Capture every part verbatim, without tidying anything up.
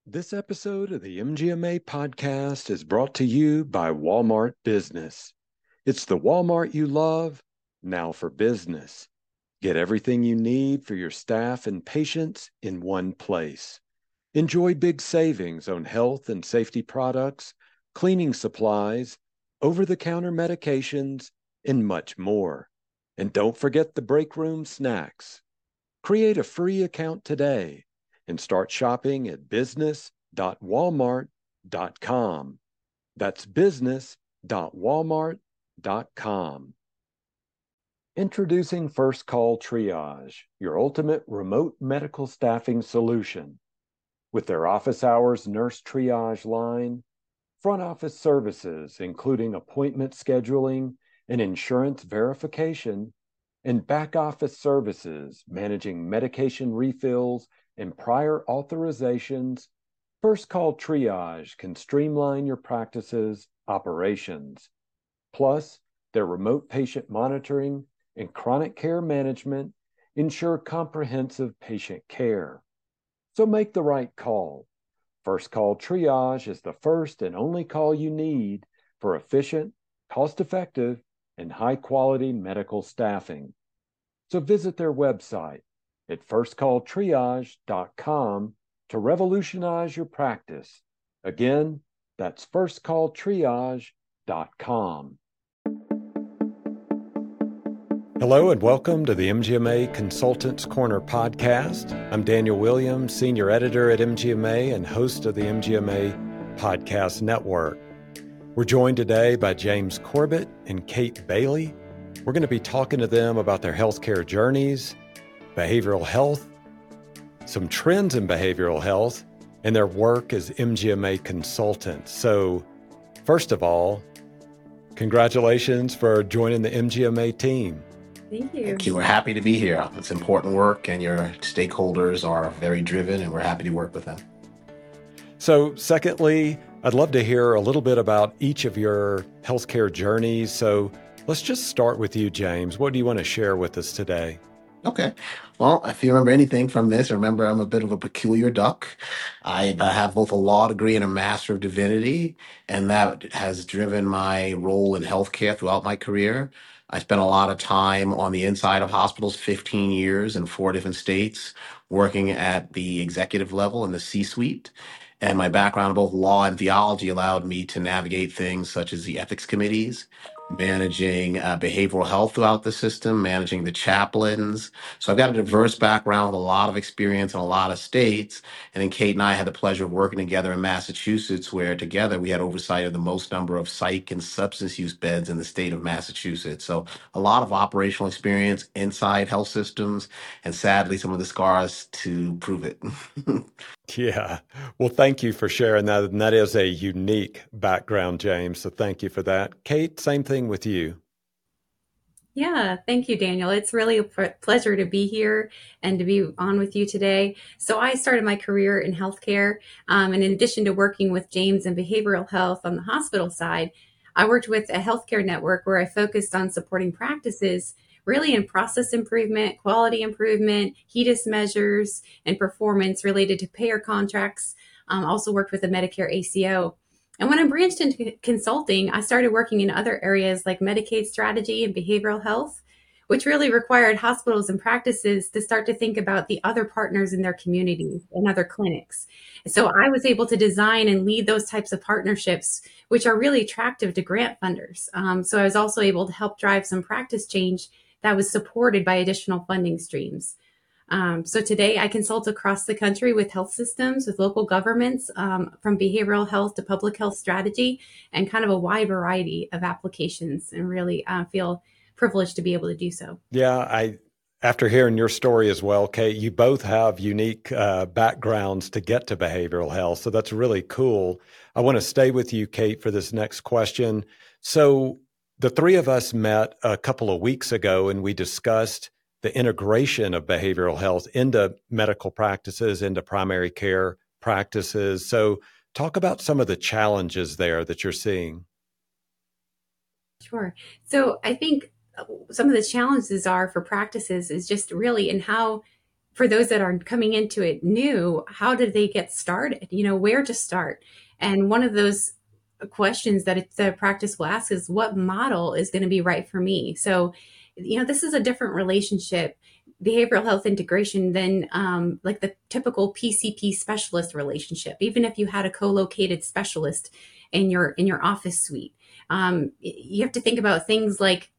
This episode of the M G M A podcast is brought to you by Walmart Business. It's the Walmart you love, now for business. Get everything you need for your staff and patients in one place. Enjoy big savings on health and safety products, cleaning supplies, over-the-counter medications, and much more. And don't forget the break room snacks. Create a free account today and start shopping at business dot walmart dot com. That's business dot walmart dot com. Introducing First Call Triage, your ultimate remote medical staffing solution. With their office hours nurse triage line, front office services, including appointment scheduling and insurance verification, and back office services managing medication refills and prior authorizations, First Call Triage can streamline your practice's operations. Plus, their remote patient monitoring and chronic care management ensure comprehensive patient care. So make the right call. First Call Triage is the first and only call you need for efficient, cost-effective, and high-quality medical staffing. So visit their website at first call triage dot com to revolutionize your practice. Again, that's first call triage dot com. Hello and welcome to the M G M A Consultants Corner podcast. I'm Daniel Williams, Senior Editor at M G M A and host of the M G M A Podcast Network. We're joined today by James Corbett and Kate Bailey. We're going to be talking to them about their healthcare journeys, behavioral health, some trends in behavioral health, and their work as M G M A consultants. So, first of all, congratulations for joining the M G M A team. Thank you. Thank you. We're happy to be here. It's important work, and your stakeholders are very driven, and we're happy to work with them. So, secondly, I'd love to hear a little bit about each of your healthcare journeys. So, let's just start with you, James. What do you want to share with us today? Okay. Well, if you remember anything from this, remember I'm a bit of a peculiar duck. I uh, have both a law degree and a Master of Divinity, and that has driven my role in healthcare throughout my career. I spent a lot of time on the inside of hospitals, fifteen years in four different states, working at the executive level in the C-suite. And my background in both law and theology allowed me to navigate things such as the ethics committees, managing uh, behavioral health throughout the system, managing the chaplains. So I've got a diverse background with a lot of experience in a lot of states. And then Kate and I had the pleasure of working together in Massachusetts, where together we had oversight of the most number of psych and substance use beds in the state of Massachusetts. So a lot of operational experience inside health systems, and sadly, some of the scars to prove it. Yeah. Well, thank you for sharing that. And that is a unique background, James. So thank you for that. Kate, same thing with you. Yeah, thank you, Daniel. It's really a p- pleasure to be here and to be on with you today. So I started my career in healthcare. Um, and in addition to working with James in behavioral health on the hospital side, I worked with a healthcare network where I focused on supporting practices really in process improvement, quality improvement, HEDIS measures, and performance related to payer contracts. Um, also worked with a Medicare A C O. And when I branched into consulting, I started working in other areas like Medicaid strategy and behavioral health, which really required hospitals and practices to start to think about the other partners in their communities and other clinics. So I was able to design and lead those types of partnerships, which are really attractive to grant funders. Um, so I was also able to help drive some practice change that was supported by additional funding streams. Um, so today I consult across the country with health systems, with local governments, um, from behavioral health to public health strategy, and kind of a wide variety of applications, and really uh, feel privileged to be able to do so. Yeah, I after hearing your story as well, Kate, you both have unique uh, backgrounds to get to behavioral health. So that's really cool. I want to stay with you, Kate, for this next question. So the three of us met a couple of weeks ago and we discussed the integration of behavioral health into medical practices, into primary care practices. So talk about some of the challenges there that you're seeing. Sure. So I think some of the challenges are for practices is just really in how for those that are coming into it new, how did they get started? You know, where to start? And one of those questions that it, the practice will ask is, what model is going to be right for me? So, you know, this is a different relationship, behavioral health integration, than um, like the typical P C P specialist relationship. Even if you had a co-located specialist in your in your office suite, um, you have to think about things like,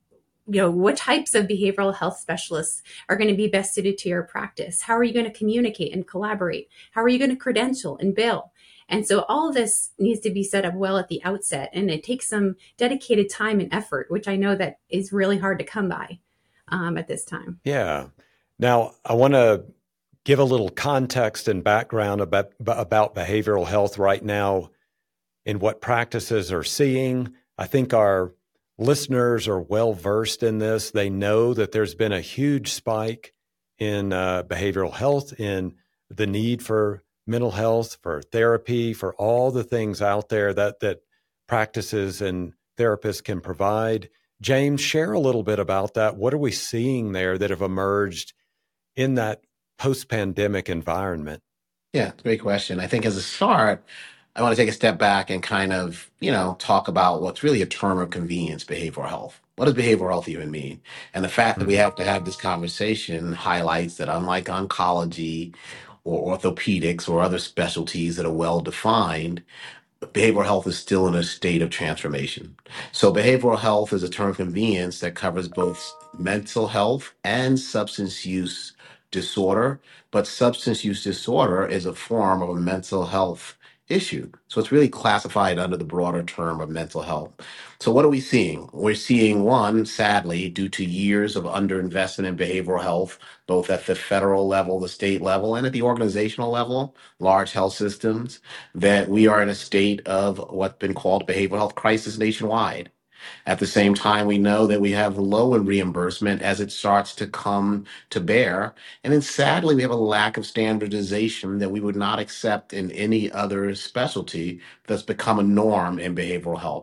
you know, what types of behavioral health specialists are going to be best suited to your practice? How are you going to communicate and collaborate? How are you going to credential and bill? And so all of this needs to be set up well at the outset, and it takes some dedicated time and effort, which I know that is really hard to come by um, at this time. Yeah. Now, I want to give a little context and background about, about behavioral health right now and what practices are seeing. I think our listeners are well versed in this. They know that there's been a huge spike in uh, behavioral health, in the need for mental health, for therapy, for all the things out there that that practices and therapists can provide. James, share a little bit about that. What are we seeing there that have emerged in that post-pandemic environment? Yeah, great question. I think as a start, I want to take a step back and kind of, you know, talk about what's really a term of convenience, behavioral health. What does behavioral health even mean? And the fact that we Mhm. have to have this conversation highlights that unlike oncology or orthopedics or other specialties that are well defined, behavioral health is still in a state of transformation. So, behavioral health is a term of convenience that covers both mental health and substance use disorder. But substance use disorder is a form of a mental health issue. So, it's really classified under the broader term of mental health. So, what are we seeing? We're seeing one, sadly, due to years of underinvestment in behavioral health, both at the federal level, the state level, and at the organizational level, large health systems, that we are in a state of what's been called behavioral health crisis nationwide. At the same time, we know that we have low in reimbursement as it starts to come to bear. And then sadly, we have a lack of standardization that we would not accept in any other specialty that's become a norm in behavioral health.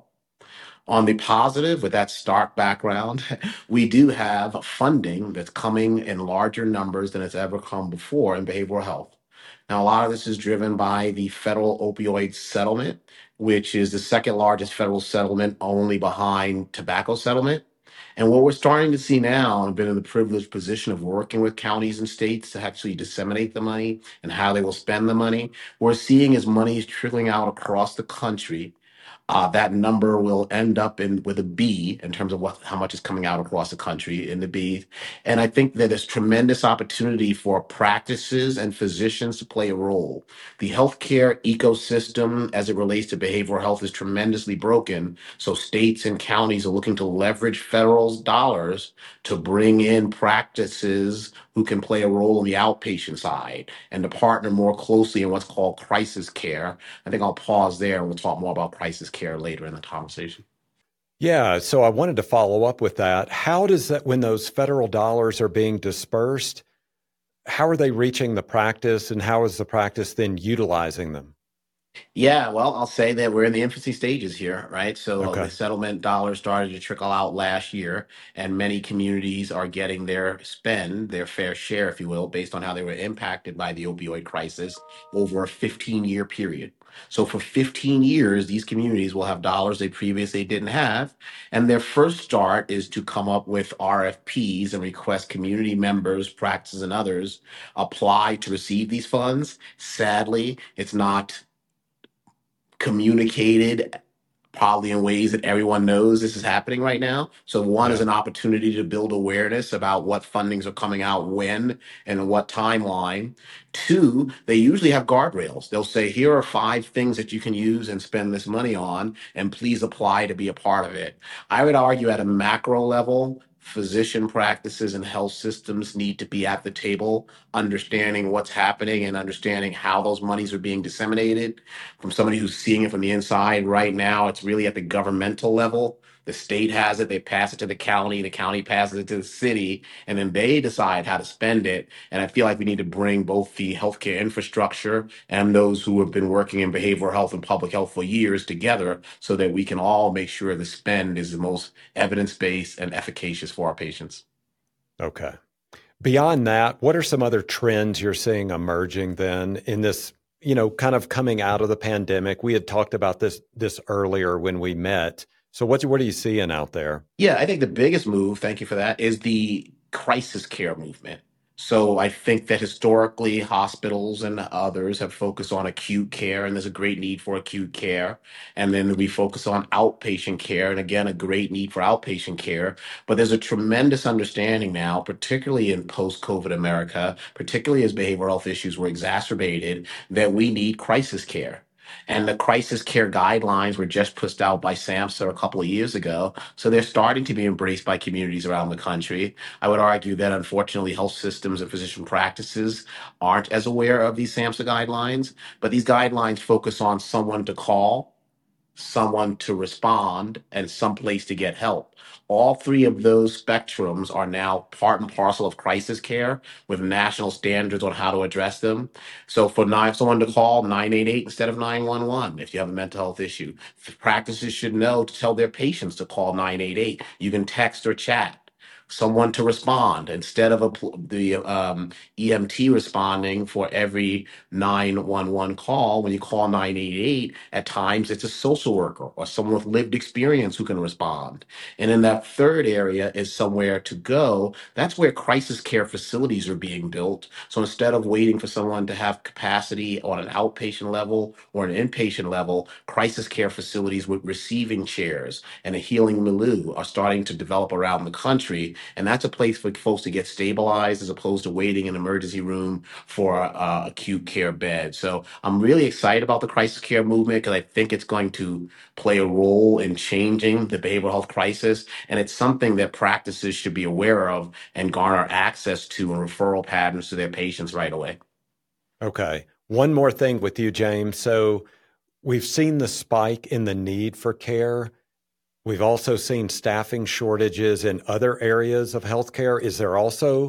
On the positive, with that stark background, we do have funding that's coming in larger numbers than it's ever come before in behavioral health. Now, a lot of this is driven by the federal opioid settlement, which is the second largest federal settlement only behind tobacco settlement. And what we're starting to see now, I've been in the privileged position of working with counties and states to actually disseminate the money and how they will spend the money. We're seeing as money is trickling out across the country, uh, that number will end up in with a B in terms of what how much is coming out across the country in the B. And I think that there's tremendous opportunity for practices and physicians to play a role. The healthcare ecosystem as it relates to behavioral health is tremendously broken. So states and counties are looking to leverage federal dollars to bring in practices who can play a role on the outpatient side and to partner more closely in what's called crisis care. I think I'll pause there and we'll talk more about crisis care later in the conversation. Yeah, so I wanted to follow up with that. How does that, when those federal dollars are being dispersed, how are they reaching the practice, and how is the practice then utilizing them? Yeah, well, I'll say that we're in the infancy stages here, right? So uh, the Okay. settlement dollars started to trickle out last year, and many communities are getting their spend, their fair share, if you will, based on how they were impacted by the opioid crisis over a fifteen year period. So for fifteen years, these communities will have dollars they previously didn't have. And their first start is to come up with R F Ps and request community members, practices, and others apply to receive these funds. Sadly, it's not communicated probably in ways that everyone knows this is happening right now. So one is Yeah. an opportunity to build awareness about what fundings are coming out when and what timeline. Two, they usually have guardrails. They'll say, here are five things that you can use and spend this money on, and please apply to be a part of it. I would argue at a macro level, physician practices and health systems need to be at the table, understanding what's happening and understanding how those monies are being disseminated. From somebody who's seeing it from the inside right now, it's really at the governmental level. The state has it, they pass it to the county, the county passes it to the city, and then they decide how to spend it. And I feel like we need to bring both the healthcare infrastructure and those who have been working in behavioral health and public health for years together so that we can all make sure the spend is the most evidence based and efficacious for our patients. Okay. beyond that, what are some other trends you're seeing emerging then in this, you know, kind of coming out of the pandemic? We had talked about this this earlier when we met. So what what are you seeing out there? Yeah, I think the biggest move, thank you for that, is the crisis care movement. So I think that historically hospitals and others have focused on acute care, and there's a great need for acute care. And then we focus on outpatient care, and again, a great need for outpatient care. But there's a tremendous understanding now, particularly in post-COVID America, particularly as behavioral health issues were exacerbated, that we need crisis care. And the crisis care guidelines were just pushed out by SAMHSA a couple of years ago. So they're starting to be embraced by communities around the country. I would argue that unfortunately health systems and physician practices aren't as aware of these SAMHSA guidelines, but these guidelines focus on someone to call, someone to respond, and someplace to get help. All three of those spectrums are now part and parcel of crisis care with national standards on how to address them. So for nine, someone to call nine eight eight instead of nine one one if you have a mental health issue. Practices should know to tell their patients to call nine eight eight. You can text or chat. Someone to respond instead of a, the um, E M T responding for every nine one one call. When you call nine eight eight, at times it's a social worker or someone with lived experience who can respond. And in that third area is somewhere to go. That's where crisis care facilities are being built. So instead of waiting for someone to have capacity on an outpatient level or an inpatient level, crisis care facilities with receiving chairs and a healing milieu are starting to develop around the country. And that's a place for folks to get stabilized as opposed to waiting in an emergency room for uh, acute care bed. So I'm really excited about the crisis care movement because I think it's going to play a role in changing the behavioral health crisis. And it's something that practices should be aware of and garner access to and referral patterns to their patients right away. Okay. One more thing with you, James. So we've seen the spike in the need for care. We've also seen staffing shortages in other areas of healthcare. Is there also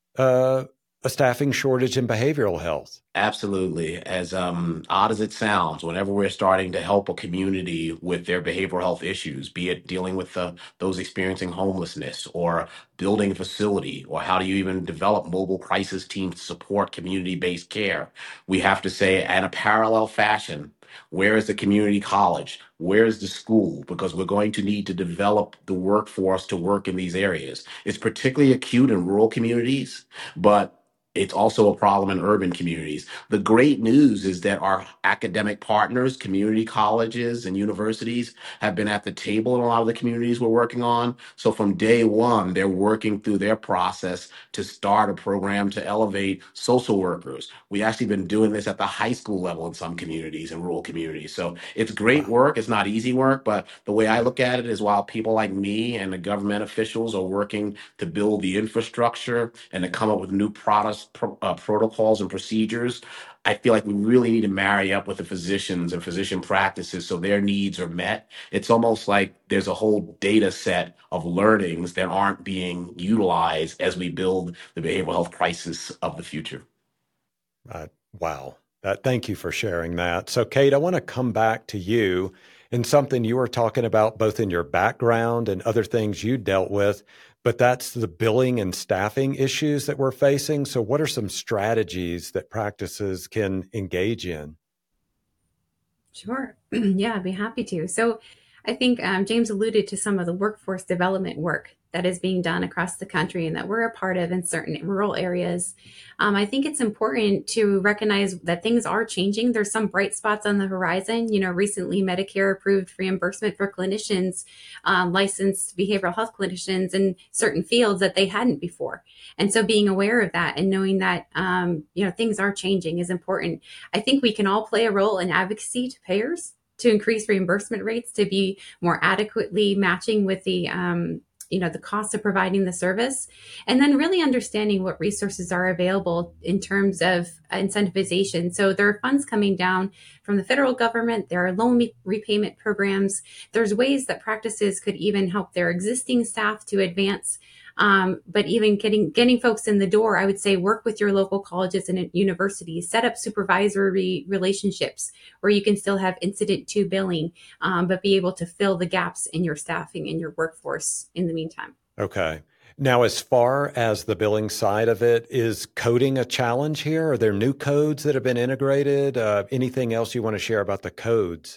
uh, a staffing shortage in behavioral health? Absolutely. As um, odd as it sounds, whenever we're starting to help a community with their behavioral health issues, be it dealing with the, those experiencing homelessness or building a facility, or how do you even develop mobile crisis teams to support community-based care, we have to say in a parallel fashion, where is the community college? Where is the school? Because we're going to need to develop the workforce to work in these areas. It's particularly acute in rural communities, but it's also a problem in urban communities. The great news is that our academic partners, community colleges and universities, have been at the table in a lot of the communities we're working on. So from day one, they're working through their process to start a program to elevate social workers. We actually been doing this at the high school level in some communities and rural communities. So it's great Wow. work. It's not easy work, but the way I look at it is while people like me and the government officials are working to build the infrastructure and to come up with new products, pro, uh, protocols and procedures, I feel like we really need to marry up with the physicians and physician practices so their needs are met. It's almost like there's a whole data set of learnings that aren't being utilized as we build the behavioral health crisis of the future. Uh, wow. That, thank you for sharing that. So, Kate, I want to come back to you in something you were talking about both in your background and other things you dealt with, but that's the billing and staffing issues that we're facing. So what are some strategies that practices can engage in? Sure. Yeah, I'd be happy to. So I think um, James alluded to some of the workforce development work that is being done across the country and that we're a part of in certain rural areas. Um, I think it's important to recognize that things are changing. There's some bright spots on the horizon. You know, recently Medicare approved reimbursement for clinicians, um, licensed behavioral health clinicians in certain fields that they hadn't before. And so being aware of that and knowing that, um, you know, things are changing is important. I think we can all play a role in advocacy to payers to increase reimbursement rates to be more adequately matching with the um, you know the cost of providing the service, and then really understanding what resources are available in terms of incentivization. So there are funds coming down from the federal government. There are loan repayment programs. There's ways that practices could even help their existing staff to advance. Um, but even getting getting folks in the door, I would say work with your local colleges and universities, set up supervisory relationships where you can still have incident to billing, um, but be able to fill the gaps in your staffing and your workforce in the meantime. Okay. Now, as far as the billing side of it, is coding a challenge here? Are there new codes that have been integrated? Uh, anything else you want to share about the codes?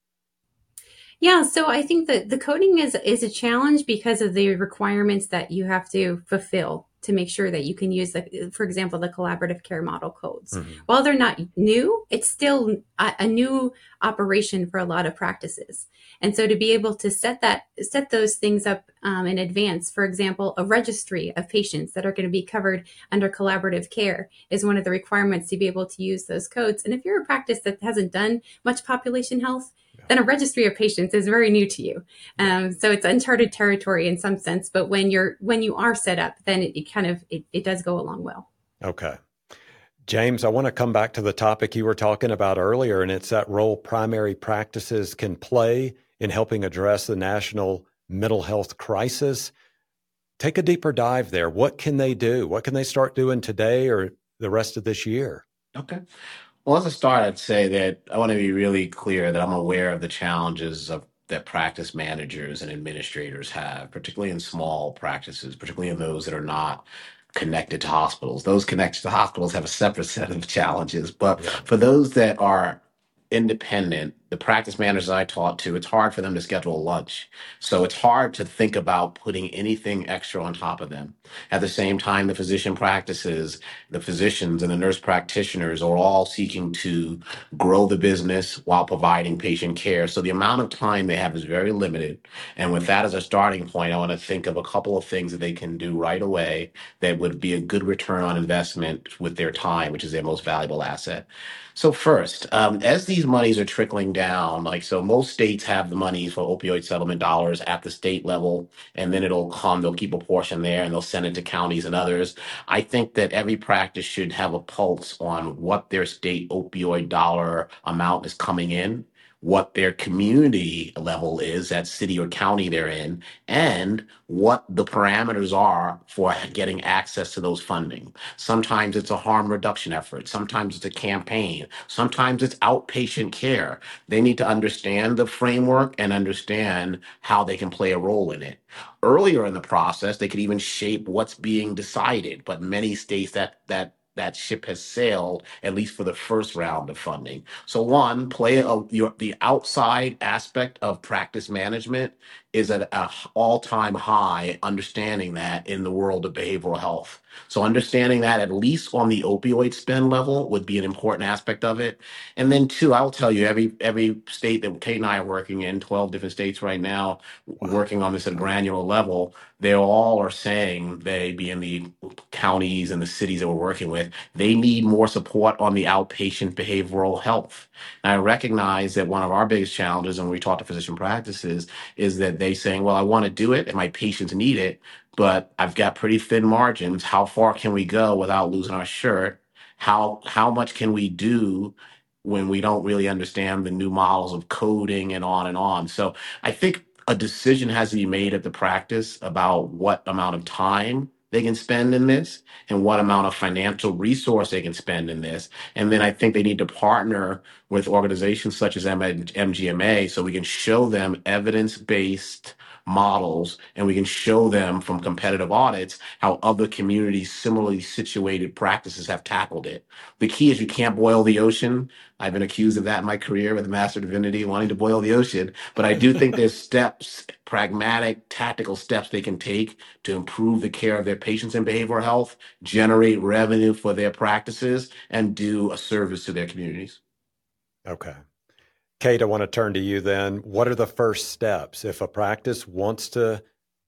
Yeah, so I think that the coding is is a challenge because of the requirements that you have to fulfill to make sure that you can use the, for example, the collaborative care model codes. Mm-hmm. While they're not new, it's still a, a new operation for a lot of practices. And so to be able to set that set those things up um, in advance, for example, a registry of patients that are going to be covered under collaborative care is one of the requirements to be able to use those codes. And if you're a practice that hasn't done much population health, then a registry of patients is very new to you. Um, so it's uncharted territory in some sense, but when you're when you are set up, then it, it kind of it, it does go along well. Okay. James, I want to come back to the topic you were talking about earlier, and it's that role primary practices can play in helping address the national mental health crisis. Take a deeper dive there. What can they do? What can they start doing today or the rest of this year? Okay. Well, as a start, I'd say that I want to be really clear that I'm aware of the challenges of that practice managers and administrators have, particularly in small practices, particularly in those that are not connected to hospitals. Those connected to hospitals have a separate set of challenges. But Yeah. for those that are independent, the practice managers I taught to, it's hard for them to schedule a lunch. So it's hard to think about putting anything extra on top of them. At the same time, the physician practices, the physicians and the nurse practitioners are all seeking to grow the business while providing patient care. So the amount of time they have is very limited. And with that as a starting point, I want to think of a couple of things that they can do right away that would be a good return on investment with their time, which is their most valuable asset. So first, um, as these monies are trickling down, like so most states have the money for opioid settlement dollars at the state level, and then it'll come, they'll keep a portion there and they'll send it to counties and others. I think that every practice should have a pulse on what their state opioid dollar amount is coming in, what their community level is, that city or county they're in, and what the parameters are for getting access to those funding. Sometimes it's a harm reduction effort. Sometimes it's a campaign. Sometimes it's outpatient care. They need to understand the framework and understand how they can play a role in it. Earlier in the process, they could even shape what's being decided, but many states that that that ship has sailed, at least for the first round of funding. So one, play a, your, the outside aspect of practice management is at an all-time high, understanding that in the world of behavioral health. So understanding that at least on the opioid spend level would be an important aspect of it. And then two, I will tell you, every every state that Kate and I are working in, twelve different states right now, Wow. working on this at a granular level, they all are saying, they being the counties and the cities that we're working with, they need more support on the outpatient behavioral health. And I recognize that one of our biggest challenges when we talk to physician practices is that they saying, well, I want to do it and my patients need it, but I've got pretty thin margins. How far can we go without losing our shirt? How how much can we do when we don't really understand the new models of coding and on and on? So I think a decision has to be made at the practice about what amount of time they can spend in this and what amount of financial resource they can spend in this. And then I think they need to partner with organizations such as M G M A so we can show them evidence-based models and we can show them from competitive audits how other communities similarly situated practices have tackled it. The key is you can't boil the ocean. I've been accused of that in my career with Master Divinity, wanting to boil the ocean. But I do think there's steps, pragmatic, tactical steps they can take to improve the care of their patients in behavioral health, generate revenue for their practices, and do a service to their communities. Okay. Kate, I want to turn to you then. What are the first steps if a practice wants to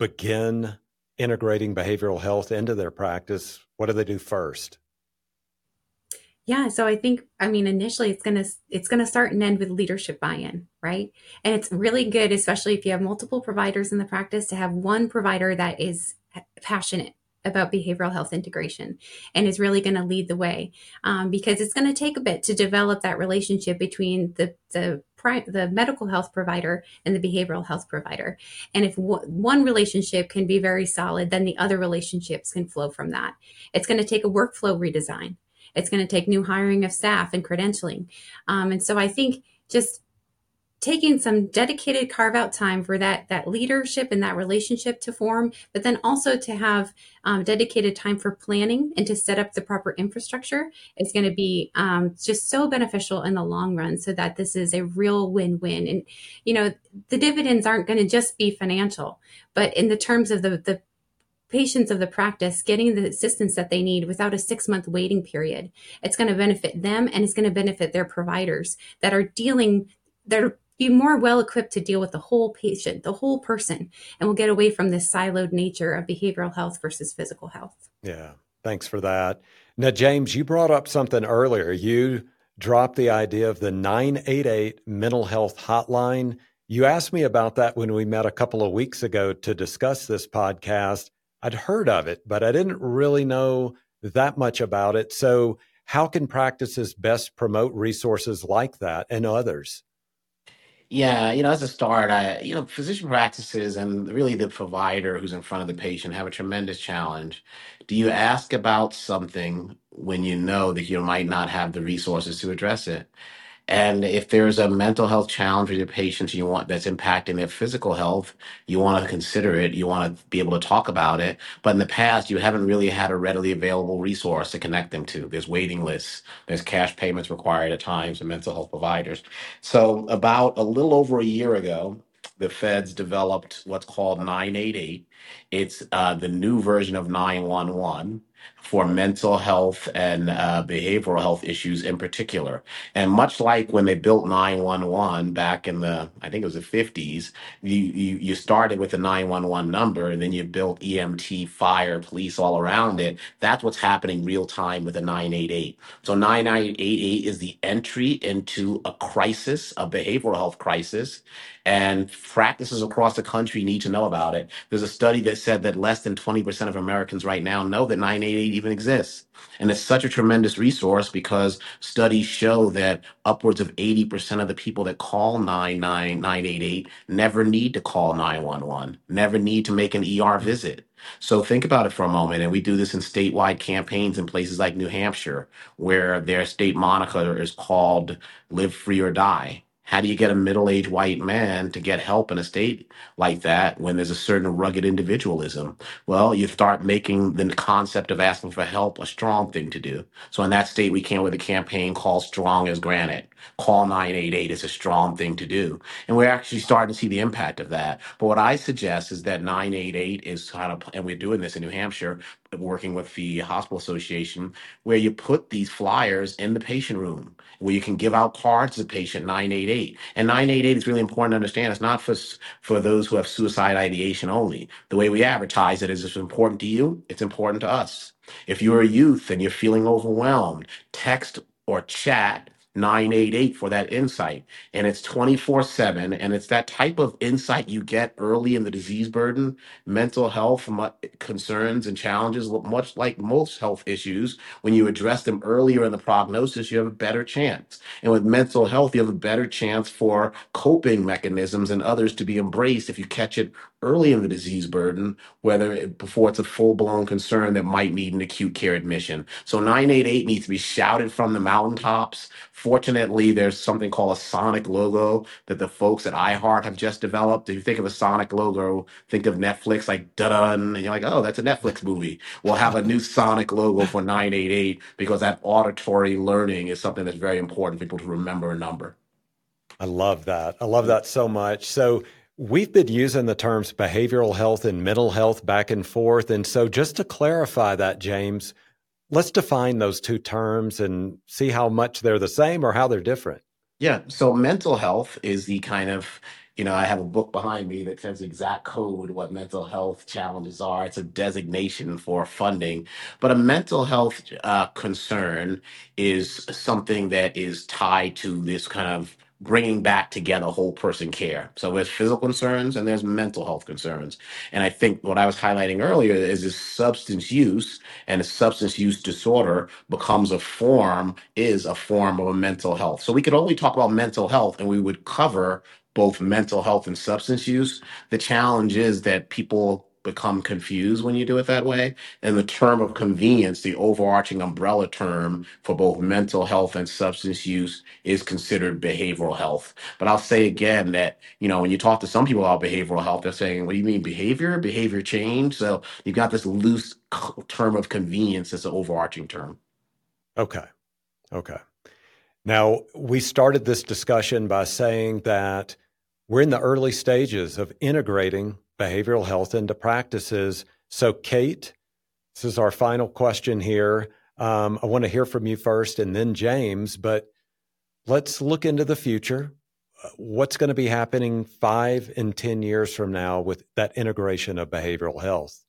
begin integrating behavioral health into their practice? What do they do first? Yeah, so I think, I mean, initially it's going to it's going to start and end with leadership buy-in, right? And it's really good, especially if you have multiple providers in the practice, to have one provider that is passionate about behavioral health integration and is really going to lead the way, um, because it's going to take a bit to develop that relationship between the the the medical health provider and the behavioral health provider. And if w- one relationship can be very solid, then the other relationships can flow from that. It's going to take a workflow redesign. It's going to take new hiring of staff and credentialing. Um, and so I think just taking some dedicated carve out time for that that leadership and that relationship to form, but then also to have um, dedicated time for planning and to set up the proper infrastructure is going to be um, just so beneficial in the long run, so that this is a real win-win. And you know, the dividends aren't going to just be financial, but in the terms of the the patients of the practice getting the assistance that they need without a six month waiting period, it's going to benefit them, and it's going to benefit their providers that are dealing, that are be more well equipped to deal with the whole patient, the whole person, and we'll get away from this siloed nature of behavioral health versus physical health. Yeah, thanks for that. Now, James, you brought up something earlier. You dropped the idea of the nine eight eight mental health hotline. You asked me about that when we met a couple of weeks ago to discuss this podcast. I'd heard of it, but I didn't really know that much about it. So how can practices best promote resources like that and others? Yeah, you know, as a start, I, you know, physician practices and really the provider who's in front of the patient have a tremendous challenge. Do you ask about something when you know that you might not have the resources to address it? And if there's a mental health challenge with your patients you want that's impacting their physical health, you want to consider it, you want to be able to talk about it. But in the past, you haven't really had a readily available resource to connect them to. There's waiting lists, there's cash payments required at times for mental health providers. So about a little over a year ago, the feds developed what's called nine eight eight. It's uh, the new version of nine one one for mental health and uh, behavioral health issues in particular. And much like when they built nine one one back in the, I think it was the fifties, you, you, you started with the nine one one number and then you built E M T, fire, police all around it. That's what's happening real time with the nine eight eight. So nine eight eight is the entry into a crisis, a behavioral health crisis, and practices across the country need to know about it. There's a study that said that less than twenty percent of Americans right now know that nine eight eight even exists. And it's such a tremendous resource because studies show that upwards of eighty percent of the people that call nine nine nine eight eight never need to call nine one one, never need to make an E R visit. So think about it for a moment. And we do this in statewide campaigns in places like New Hampshire, where their state moniker is called Live Free or Die. How do you get a middle-aged white man to get help in a state like that when there's a certain rugged individualism? Well, you start making the concept of asking for help a strong thing to do. So in that state, we came with a campaign called Strong as Granite. Call nine eight eight is a strong thing to do. And we're actually starting to see the impact of that. But what I suggest is that nine eight eight is kind of, and we're doing this in New Hampshire, working with the Hospital Association, where you put these flyers in the patient room, where you can give out cards to the patient nine eight eight. And nine eight eight is really important to understand. It's not for, for those who have suicide ideation only. The way we advertise it is, it's important to you, it's important to us. If you're a youth and you're feeling overwhelmed, text or chat nine eight eight for that insight. And it's twenty-four seven. And it's that type of insight you get early in the disease burden. Mental health mu- concerns and challenges, much like most health issues, when you address them earlier in the prognosis, you have a better chance. And with mental health, you have a better chance for coping mechanisms and others to be embraced if you catch it early in the disease burden, whether it, before it's a full-blown concern that might need an acute care admission. So nine eight eight needs to be shouted from the mountaintops. Fortunately, there's something called a sonic logo that the folks at iHeart have just developed. If you think of a sonic logo, think of Netflix, like dun, and you're like, oh, that's a Netflix movie. We'll have a new sonic logo for nine eight eight because that auditory learning is something that's very important for people to remember a number. I love that. I love that so much. So we've been using the terms behavioral health and mental health back and forth. And so just to clarify that, James, let's define those two terms and see how much they're the same or how they're different. Yeah. So mental health is the kind of, you know, I have a book behind me that says exact code what mental health challenges are. It's a designation for funding. But a mental health uh, concern is something that is tied to this kind of bringing back together whole person care. So there's physical concerns and there's mental health concerns. And I think what I was highlighting earlier is this substance use and a substance use disorder becomes a form, is a form of a mental health. So we could only talk about mental health and we would cover both mental health and substance use. The challenge is that people become confused when you do it that way. And the term of convenience, the overarching umbrella term for both mental health and substance use, is considered behavioral health. But I'll say again that, you know, when you talk to some people about behavioral health, they're saying, what do you mean behavior, behavior change? So you've got this loose c- term of convenience as an overarching term. Okay. Okay. Now, we started this discussion by saying that we're in the early stages of integrating behavioral health into practices. So, Kate, this is our final question here. Um, I want to hear from you first and then James, but let's look into the future. What's going to be happening five and ten years from now with that integration of behavioral health?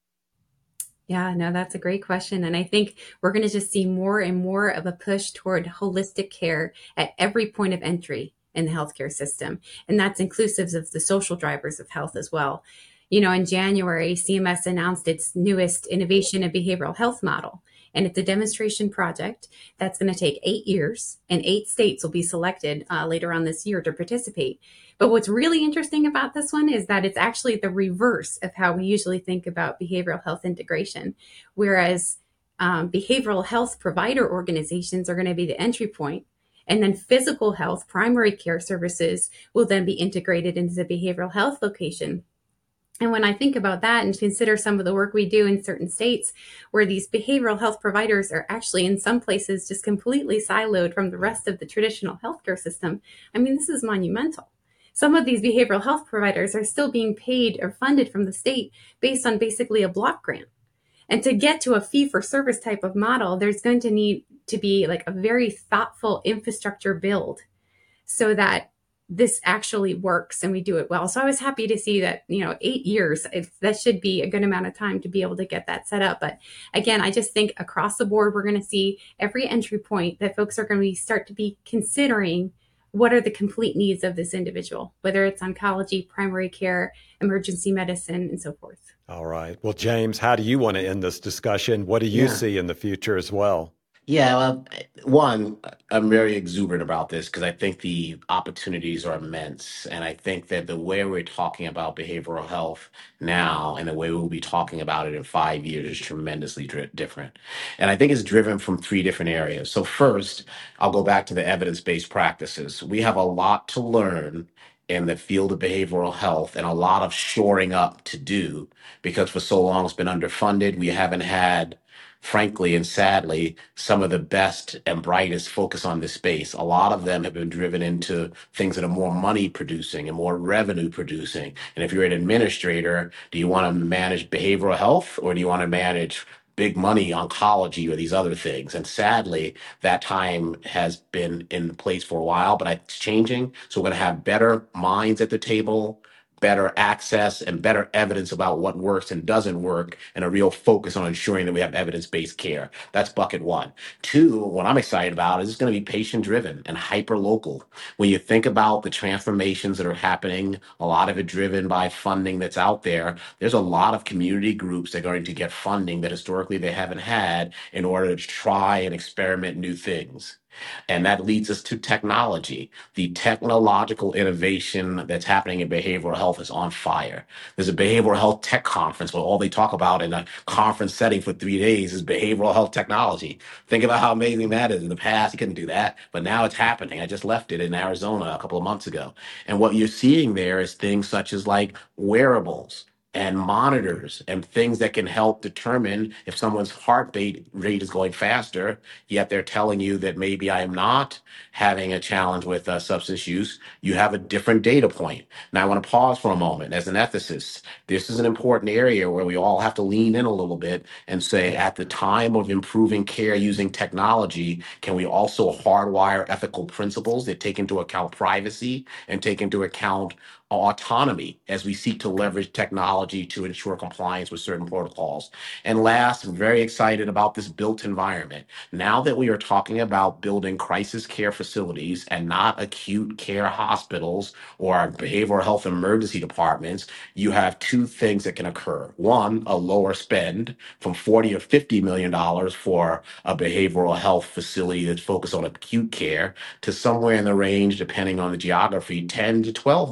Yeah, no, that's a great question. And I think we're going to just see more and more of a push toward holistic care at every point of entry in the healthcare system. And that's inclusive of the social drivers of health as well. You know, in January, C M S announced its newest innovation and behavioral health model. And it's a demonstration project that's going to take eight years, and eight states will be selected uh, later on this year to participate. But what's really interesting about this one is that it's actually the reverse of how we usually think about behavioral health integration. Whereas um, behavioral health provider organizations are going to be the entry point, and then physical health primary care services will then be integrated into the behavioral health location. And when I think about that and consider some of the work we do in certain states where these behavioral health providers are actually in some places just completely siloed from the rest of the traditional healthcare system, I mean, this is monumental. Some of these behavioral health providers are still being paid or funded from the state based on basically a block grant. And to get to a fee for service type of model, there's going to need to be like a very thoughtful infrastructure build so that this actually works and we do it well. So I was happy to see that, you know, eight years, if that should be a good amount of time to be able to get that set up. But again, I just think across the board, we're going to see every entry point that folks are going to start to be considering what are the complete needs of this individual, whether it's oncology, primary care, emergency medicine, and so forth. All right. Well, James, how do you want to end this discussion? What do you Yeah. see in the future as well? Yeah, well, one, I'm very exuberant about this because I think the opportunities are immense. And I think that the way we're talking about behavioral health now and the way we'll be talking about it in five years is tremendously dri- different. And I think it's driven from three different areas. So, first, I'll go back to the evidence based practices. We have a lot to learn in the field of behavioral health and a lot of shoring up to do because for so long it's been underfunded. We haven't had, frankly and sadly, some of the best and brightest focus on this space. A lot of them have been driven into things that are more money producing and more revenue producing. And if you're an administrator, do you want to manage behavioral health or do you want to manage big money oncology or these other things? And sadly, that time has been in place for a while, but it's changing. So we're going to have better minds at the table, better access and better evidence about what works and doesn't work, and a real focus on ensuring that we have evidence-based care. That's bucket one. Two, what I'm excited about is it's going to be patient-driven and hyper-local. When you think about the transformations that are happening, a lot of it driven by funding that's out there, there's a lot of community groups that are going to get funding that historically they haven't had in order to try and experiment new things. And that leads us to technology. The technological innovation that's happening in behavioral health is on fire. There's a behavioral health tech conference where all they talk about in a conference setting for three days is behavioral health technology. Think about how amazing that is. In the past, you couldn't do that, but now it's happening. I just left it in Arizona a couple of months ago. And what you're seeing there is things such as like wearables and monitors and things that can help determine if someone's heart rate rate is going faster, yet they're telling you that maybe I am not having a challenge with uh, substance use. You have a different data point. Now, I want to pause for a moment. As an ethicist, this is an important area where we all have to lean in a little bit and say, at the time of improving care using technology, can we also hardwire ethical principles that take into account privacy and take into account autonomy as we seek to leverage technology to ensure compliance with certain protocols? And last, I'm very excited about this built environment. Now that we are talking about building crisis care facilities and not acute care hospitals or behavioral health emergency departments, you have two things that can occur. One, a lower spend from forty or fifty million dollars for a behavioral health facility that's focused on acute care to somewhere in the range, depending on the geography, ten to twelve million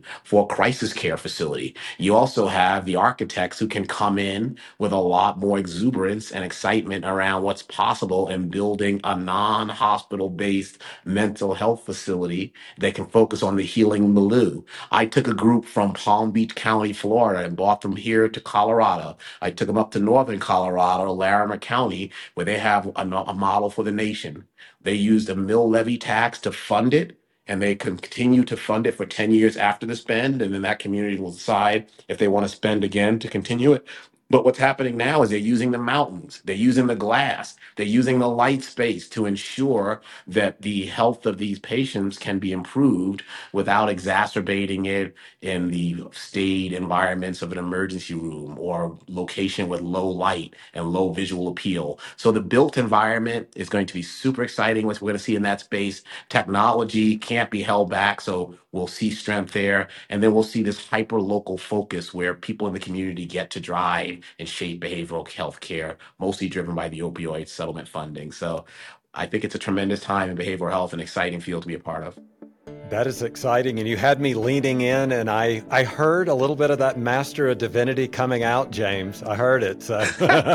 vision for a crisis care facility. You also have the architects who can come in with a lot more exuberance and excitement around what's possible in building a non-hospital based mental health facility that can focus on the healing milieu. I took a group from Palm Beach County, Florida, and brought them here to Colorado. I took them up to northern Colorado, Larimer County, where they have a, a model for the nation. They used a mill levy tax to fund it, and they continue to fund it for ten years after the spend, and then that community will decide if they want to spend again to continue it. But what's happening now is they're using the mountains, they're using the glass, they're using the light space to ensure that the health of these patients can be improved without exacerbating it in the staid environments of an emergency room or location with low light and low visual appeal. So the built environment is going to be super exciting, what we're going to see in that space. Technology can't be held back, so we'll see strength there. And then we'll see this hyper local focus where people in the community get to drive and shape behavioral health care, mostly driven by the opioid settlement funding. So I think it's a tremendous time in behavioral health, an exciting field to be a part of. That is exciting. And you had me leaning in, and I, I heard a little bit of that Master of Divinity coming out, James. I heard it. So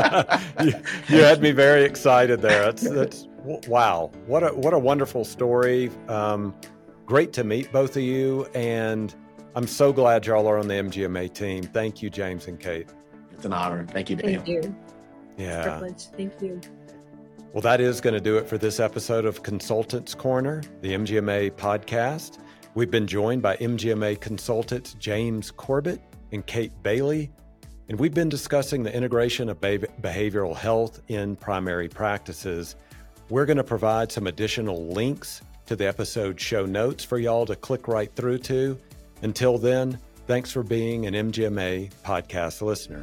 you, you had me very excited there. That's, that's wow. What a, what a wonderful story. Um, great to meet both of you. And I'm so glad y'all are on the M G M A team. Thank you, James and Kate. It's an honor. Thank you, Daniel. Thank you. Yeah. It's a privilege. Thank you. Well, that is going to do it for this episode of Consultants Corner, the M G M A podcast. We've been joined by M G M A consultants James Corbett and Kate Bailey, and we've been discussing the integration of behavioral health in primary practices. We're going to provide some additional links to the episode show notes for y'all to click right through to. Until then, thanks for being an M G M A podcast listener.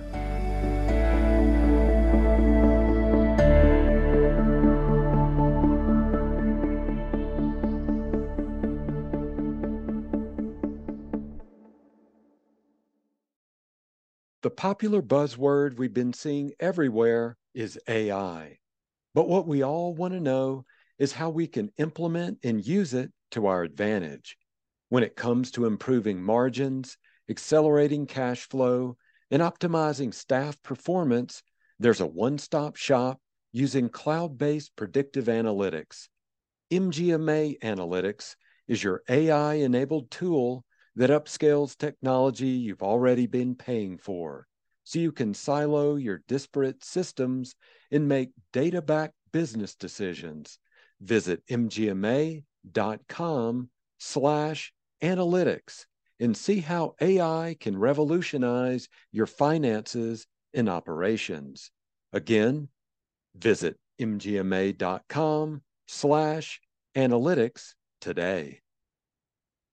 The popular buzzword we've been seeing everywhere is A I. But what we all want to know is how we can implement and use it to our advantage. When it comes to improving margins, accelerating cash flow, and optimizing staff performance, there's a one-stop shop using cloud-based predictive analytics. M G M A Analytics is your A I-enabled tool that upscales technology you've already been paying for, so you can silo your disparate systems and make data-backed business decisions. Visit mgma.com slash analytics and see how A I can revolutionize your finances and operations. Again, visit mgma.com slash analytics today.